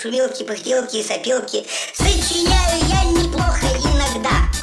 шумелки, пыхтелки и сопелки сочиняю я неплохо иногда.